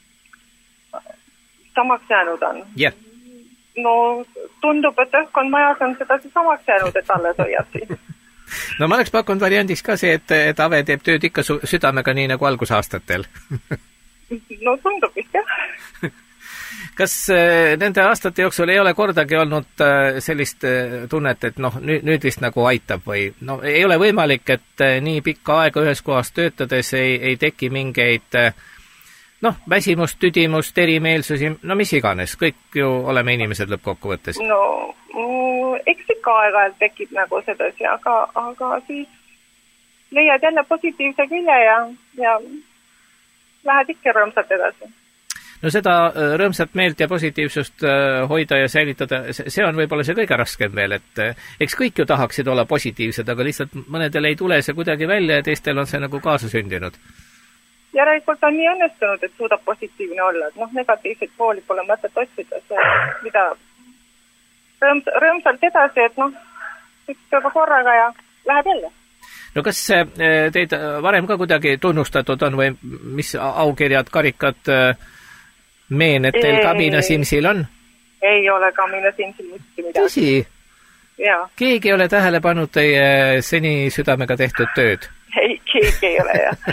Samaks jäänud on?
Jah. Yeah.
No tundub, et õhkkond majas on seda samaks jäänud, et alles hoiab siis.
No ma oleks pakkunud variandiks ka see, et, et Ave teeb tööd ikka su südamega nii nagu algusaastatel.
No tundub vist, jah.
Kas nende aastate jooksul ei ole kordagi olnud sellist tunnet, et noh, nüüd, nüüd vist nagu aitab või no ei ole võimalik, et nii pikka aega ühes kohas töötades ei, ei teki mingeid noh, väsimust, tüdimust, erimeelsusi, no mis iganes, kõik ju oleme inimesed lõppkokkuvõttes.
No eks ikka aeg-ajalt tekib nagu sedasi, aga, aga siis leiad jälle positiivse külje ja, ja lähed ikka rõõmsalt edasi. No seda rõõmsat meelt ja positiivsust hoida ja säilitada, see on võib-olla see kõige raskem veel, et eks kõik ju tahaksid olla positiivsed, aga lihtsalt mõnedel ei tule see kuidagi välja ja teistel on see nagu kaasa sündinud. Järelikult on nii õnnestunud, et suudab positiivne olla, et noh, negatiivseid pooli pole mõtet otsida, see mida rõõms, rõõmsalt edasi, et noh, üks juba korraga ja läheb jälle.
No kas teid varem ka kuidagi tunnustatud on või mis aukirjad, karikad meened teil Kamina Simsil on?
Ei ole Kamina Simsil mitte midagi.
Tõsi?
Jaa.
Keegi ei ole tähele pannud teie seni südamega tehtud tööd?
Ei, keegi ei ole, jah.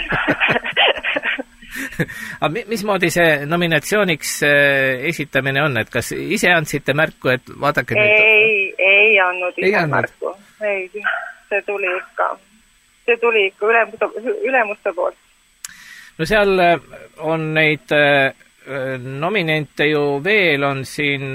Aga mismoodi see nominatsiooniks esitamine on, et kas ise andsite märku, et vaadake
ei,
nüüd...
Ei, ei andnud ise
ei
märku. Ei, see tuli ikka, see tuli ikka ülemuste, ülemuste poolt. No
seal on neid nominente ju veel, on siin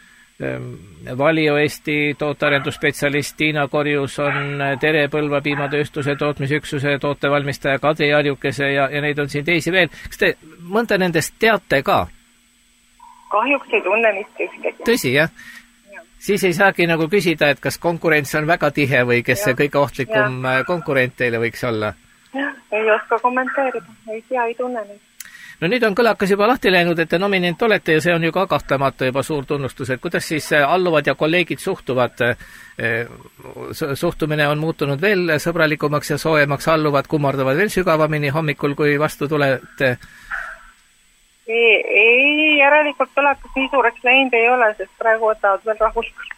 Valio Eesti tootearendusspetsialist Tiina Korjus, on Tere Põlva piimatööstuse tootmisüksuse tootevalmistaja Kadri Arjukese ja, ja neid on siin teisi veel. Kas te mõnda nendest teate ka?
Kahjuks ei tunne mitte ühtegi.
Tõsi, jah? Ja. Siis ei saagi nagu küsida, et kas konkurents on väga tihe või kes ja. See kõige ohtlikum ja. Konkurent teile võiks olla?
Ja, ei oska kommenteerida, ei tea, ei tunne neid.
No nüüd on kõlakas juba lahti läinud, et te nominent olete ja see on ju ka kahtlemata juba suur tunnustus, et kuidas siis alluvad ja kolleegid suhtuvad? Suhtumine on muutunud veel sõbralikumaks ja soojemaks, alluvad kummardavad veel sügavamini hommikul, kui vastu tulete?
Ei, ei järelikult kõlakas nii suureks läinud ei ole, sest praegu võtavad veel rahulikult.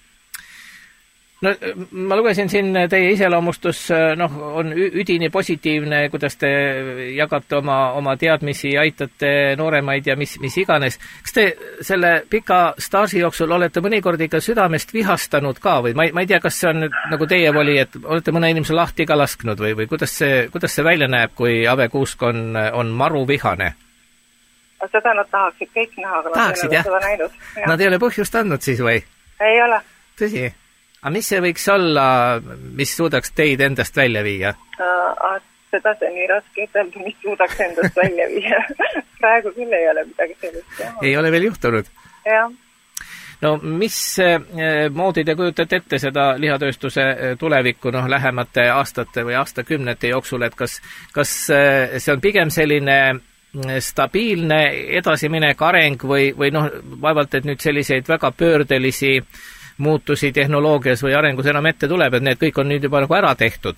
No ma lugesin siin teie iseloomustus, noh, on üdini positiivne, kuidas te jagate oma, oma teadmisi, aitate nooremaid ja mis, mis iganes. Kas te selle pika staaži jooksul olete mõnikord ikka südamest vihastanud ka või ma ei, ma ei tea, kas see on nagu teie voli, et olete mõne inimese lahti ka lasknud või, või kuidas see, kuidas see välja näeb, kui Ave Kuusk on, on maru vihane?
Seda nad tahaksid kõik näha, aga
tahaksid,
nad ei ole seda näinud. Ja.
Nad ei ole põhjust andnud siis või?
Ei ole.
Tõsi? Aga mis see võiks olla, mis suudaks teid endast välja viia?
Uh, seda see on nii raske ütelda, mis suudaks endast välja viia. Praegu küll ei ole midagi sellist.
Ei ole veel juhtunud?
Jah.
No mis moodi te kujutate ette seda lihatööstuse tulevikku noh, lähemate aastate või aastakümnete jooksul, et kas, kas see on pigem selline stabiilne edasiminek areng või, või noh, vaevalt, et nüüd selliseid väga pöördelisi muutusi tehnoloogias või arengus enam ette tuleb, et need kõik on nüüd juba nagu ära tehtud?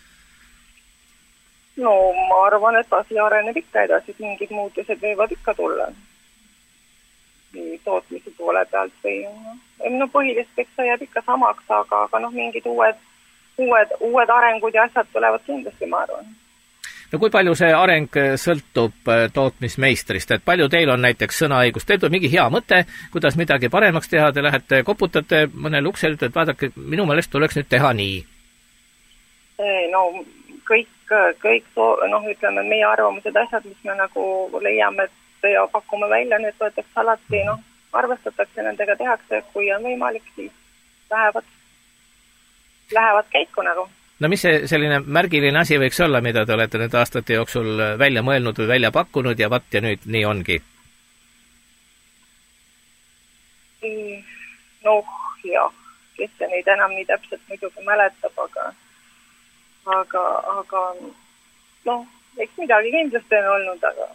No ma arvan, et asi areneb ikka edasi, mingid muutused võivad ikka tulla. Nii tootmise poole pealt või no põhilist eks see jääb ikka samaks, aga, aga noh, mingid uued, uued, uued arengud ja asjad tulevad kindlasti, ma arvan.
No kui palju see areng sõltub tootmismeistrist, et palju teil on näiteks sõnaõigust, teil tuleb mingi hea mõte, kuidas midagi paremaks teha, te lähete, koputate mõnel uksel, et vaadake, minu meelest tuleks nüüd teha nii?
No kõik, kõik noh, ütleme, meie arvamused asjad, mis me nagu leiame, et ja pakume välja, need võetakse alati, noh, arvestatakse, nendega tehakse, kui on võimalik, siis lähevad, lähevad käiku nagu.
No mis see selline märgiline asi võiks olla, mida te olete nüüd aastate jooksul välja mõelnud või välja pakkunud ja vat ja nüüd nii ongi?
Noh, jah, kes see neid enam nii täpselt muidugi mäletab, aga aga, aga noh, eks midagi kindlasti on olnud, aga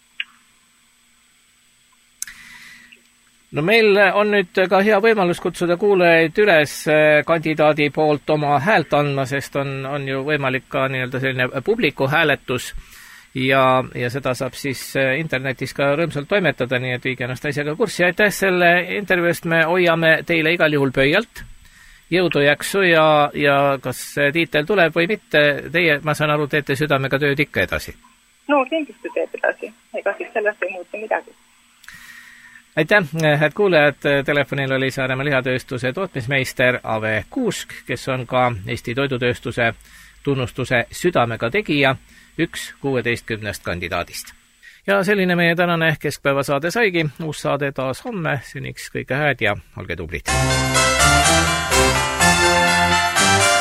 no meil on nüüd ka hea võimalus kutsuda kuulajaid üles kandidaadi poolt oma häält andma, sest on, on ju võimalik ka nii-öelda selline publiku hääletus ja, ja seda saab siis internetis ka rõõmsalt toimetada, nii et viige ennast asjaga kurssi. Aitäh selle intervjuust, me hoiame teile igal juhul pöialt, jõudu jaksu ja, ja kas tiitel tuleb või mitte, teie, ma saan aru, teete südamega tööd ikka edasi?
No kindlasti teeb edasi, ega siis sellest ei muutu midagi.
Aitäh, head kuulajad, telefonil oli Saaremaa lihatööstuse tootmismeister Ave Kuusk, kes on ka Eesti toidutööstuse tunnustuse südamega tegija, üks kuueteistkümnest kandidaadist. Ja selline meie tänane keskpäevasaade saigi, uus saade taas homme, seniks kõike hääd ja olge tublid!